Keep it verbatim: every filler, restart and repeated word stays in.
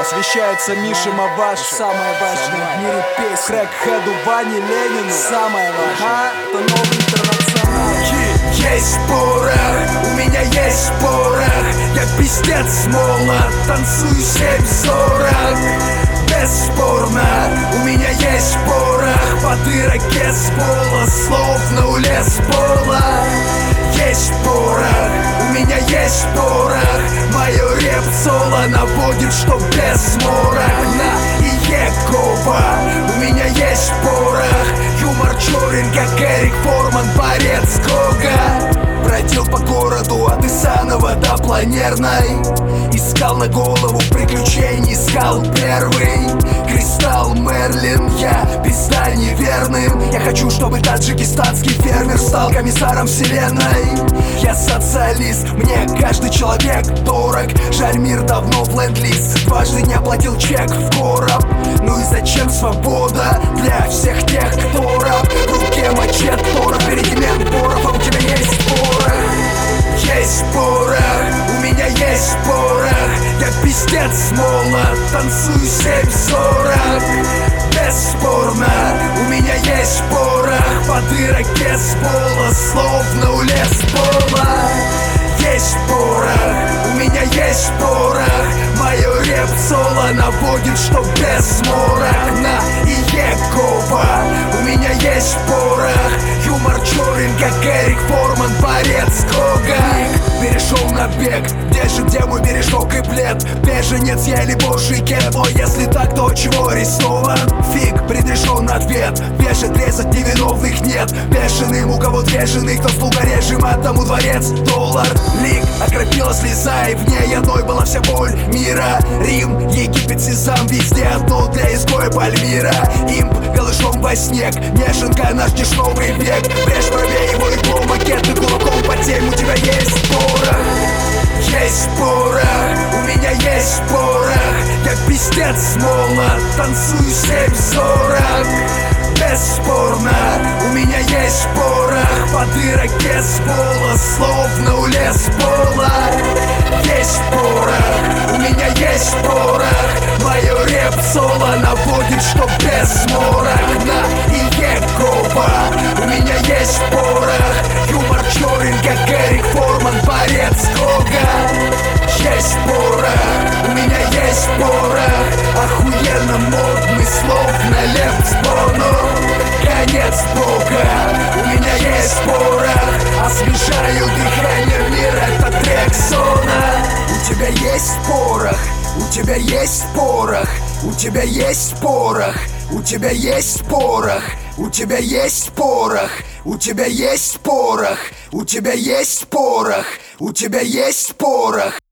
Посвящается Мише Маваш, самое важное в мире песня. Крэкхеду Ване Ленину, самое важное. А, это новый интернационал. Есть порох, у меня есть порох. Я пиздец молод, танцую семь сорок. Бесспорно, у меня есть порох. По дыроке с пола, словно улез пола. Есть порох, у меня есть порох. Мое реп-соло наводит, что без морок. На Иекова, у меня есть порох. Юмор черен, как Эрик Форман, борец Гога. Бродил по городу от Исанова до Планерной. Искал на голову приключений, искал первый Кристалл Мерлин, я пизда неверным. Я хочу, чтобы таджикистанский фермер стал комиссаром вселенной. Я социалист, мне каждый человек дорог. Жаль, мир давно в ленд-лиз, дважды не оплатил чек в короб. Ну и зачем свобода для всех тех, кто раб? В руке мачете, тора, впереди мент порох, а у тебя есть порох. Есть порох, у меня есть порох. Я пиздец молод, танцую семь сорок. Бесспорно, у меня есть порох. По дыроке с пола, словно улез пола. Есть порох, у меня есть порох. Мое реп-соло наводит, что без морок. На Иекова, у меня есть порох. Юмор черен, как Эрик Форман, борец Гога. Перешел на бег, где же, где мой бережок и плед? Беженец я или божий кет? О, если так, то чего арестован? Фиг, предрешен ответ. Вешать, резать невиновных нет. Бешеным, у кого две жены, кто слуга режима, тому дворец. Доллар, лик, окропила слеза, и в ней одной была вся боль мира. Рим, Египет, Сезам, везде одно для изгоя Пальмира. Имп, голышом во снег, неженка, наш дешевый век. Брешь правее его иглу, макеты кулаком по тем. У тебя есть порох, есть порох, у меня есть порох. Я пиздец молод, танцую семь сорок. Бесспорно, у меня есть порох. По дыроке с пола, словно улез пола. Есть порох, у меня есть порох. Мое реп-соло наводит, что без морок. На Иекова, у меня есть порох. Юмор черен, как Эрик Форман, борец Гога. Есть порох, у меня есть порох. Охуенно модный, словно Лев с Боно. Конец Бога, у меня есть порох. Освежаю дыхание мира, это трек Сона. У тебя есть порох, у тебя есть порох. У тебя есть порох, у тебя есть порох. У тебя есть порох, у тебя есть порох. У тебя есть порох, у тебя есть порох.